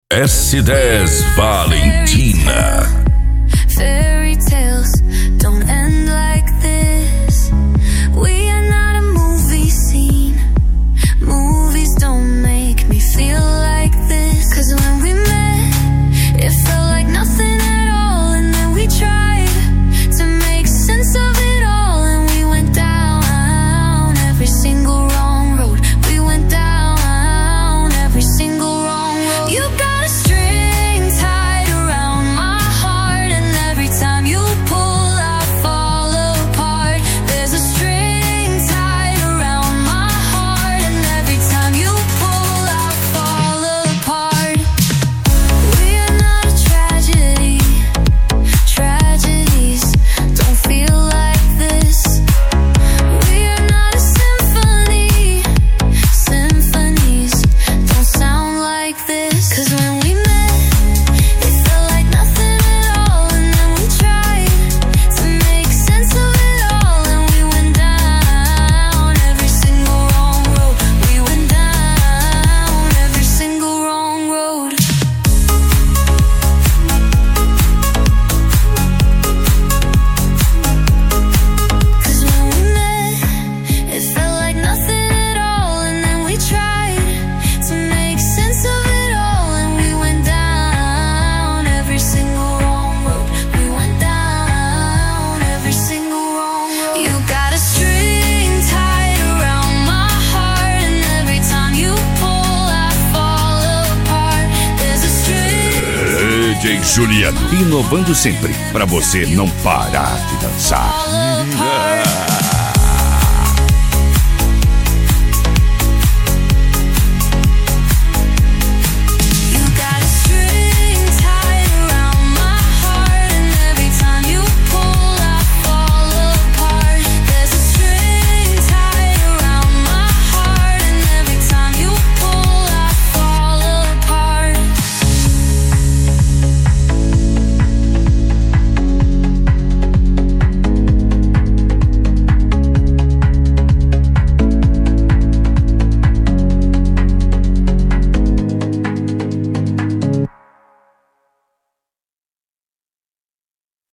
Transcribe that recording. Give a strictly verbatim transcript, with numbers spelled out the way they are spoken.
S dez Valentina. Fairy tales don't end like this. We are not a movie scene. Movies don't make me feel like this. Cause when we met, it felt like nothing at all. And then we tried to make sense of it all. And we went down every single wrong road. We went down every single wrong road. You got a string tied around my heart, and every time you pull I fall apart. There's a string tied around my heart, and every time you pull I fall apart. We are not a tragedy. Tragedies don't feel like this. We are not a symphony. Symphonies don't sound like this. Cause when we met, it felt like nothing at all. And then we tried to make sense of it all. And we went down every single wrong road. We went down every single wrong road. Cause when we met, it felt like nothing at all. And then we tried to make sense of it all. And we went down every single wrong road. We went down every single wrong road. You got a string tied around my heart, and every time you pull I fall apart. There's a string D J Juliano, inovando sempre pra você não parar de dançar. fall apart.